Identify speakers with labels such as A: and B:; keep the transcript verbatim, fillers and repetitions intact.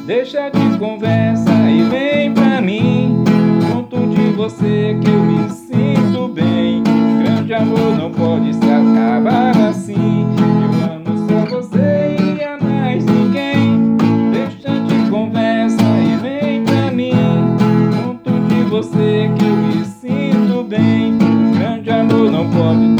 A: Deixa de conversa e vem pra mim. Junto de você que eu me sinto bem. Grande amor não pode se acabar assim. Eu amo só você e a mais ninguém. Deixa de conversa e vem pra mim. Junto de você que eu me sinto bem. Grande amor não pode